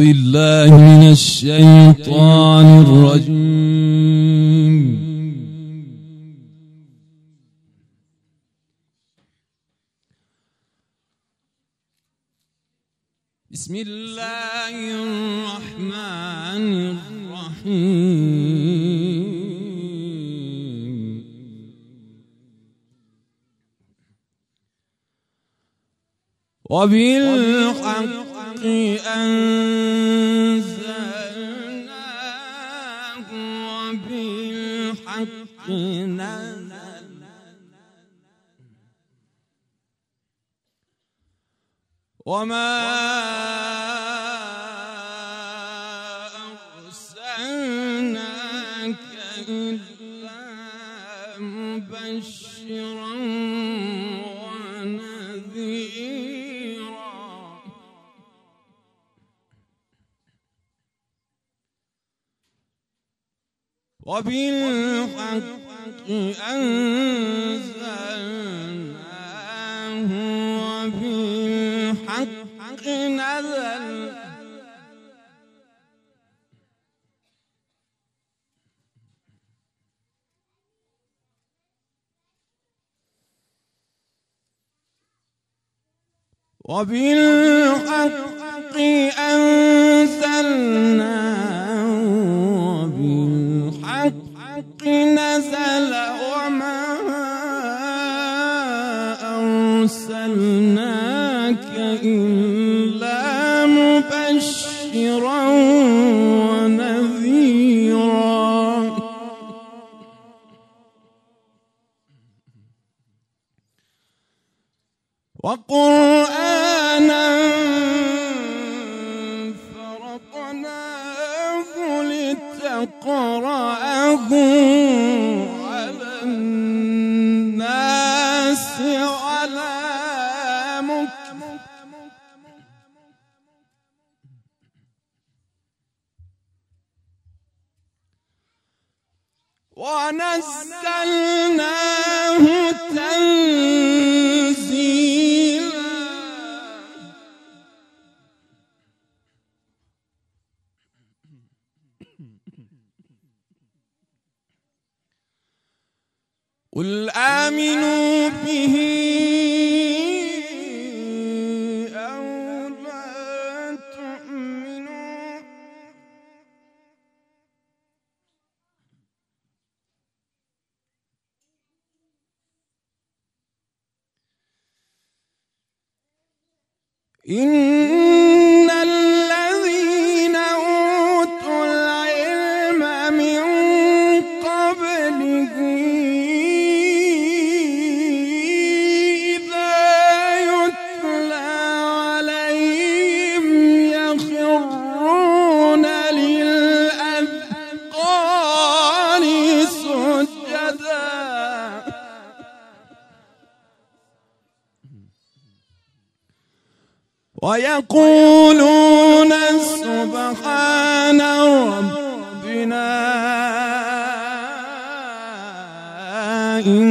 بالله من الشيطان الرجيم. بسم الله الرحمن الرحيم. وبالحق أنزلناه وبالحق نزل وما أرسلناك إلا مبشرا ونذيرا وبالحق أنزلناه وبالحق نزل وبالحق أنزلناه وبالحق نزل وما أرسلناك إلا مبشرا ونذيرا وقرآنا فرقناه لتقرأه على الناس على مكث ونزلناه تنزيلا. قل آمنوا به أو لا تؤمنوا إن الذين أوتوا العلم من قبله إذا يتلى عليهم يخرون للأذقان سجدا ويقولون سبحان ربنا إن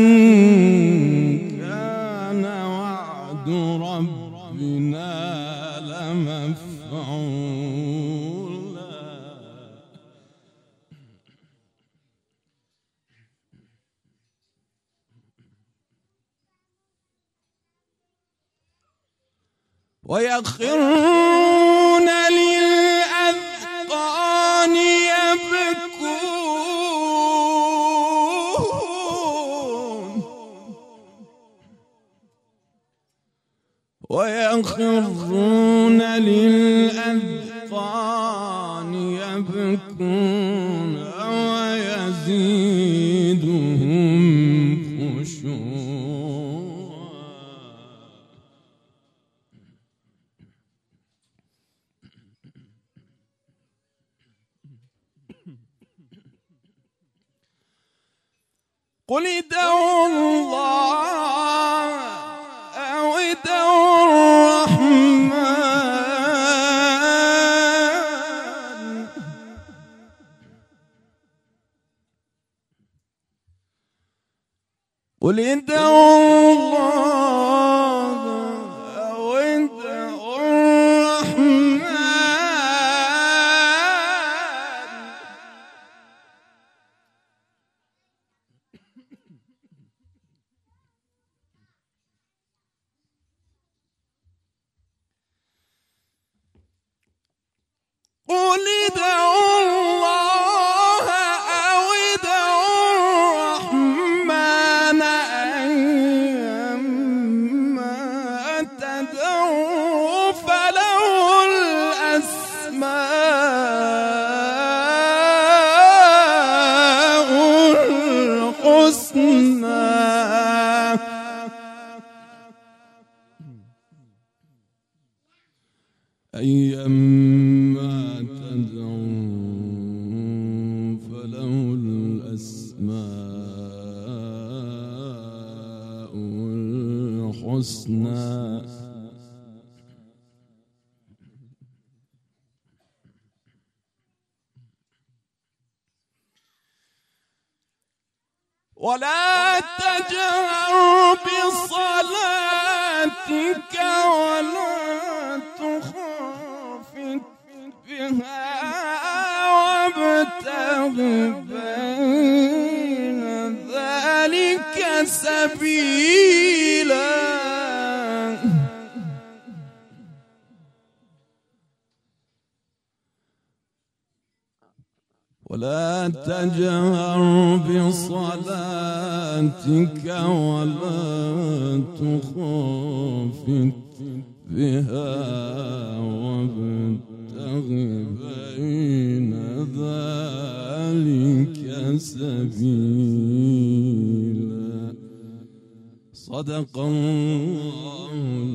كان وعد ربنا لمفعولا. ويخرون للأذقان يبكون ويخرون للأذقان يبكون ويزيدهم خشوعا. قل ادعوا الله أو ادعوا الرحمن قل ادعوا الله أو ادعوا الرحمن قل ادعوا الله أو ادعوا الرحمن أيما تدعوا فله الأسماء الحسنى. أيما تدعوا فله الأسماء الحسنى. ولا تجهر بصلاتك ولا تخافت بها وابتغ بين ذلك سبيلا. ولا تجهر بصلاتك ولا تخافت بها وابتغ بين ذلك سبيلا. صدق الله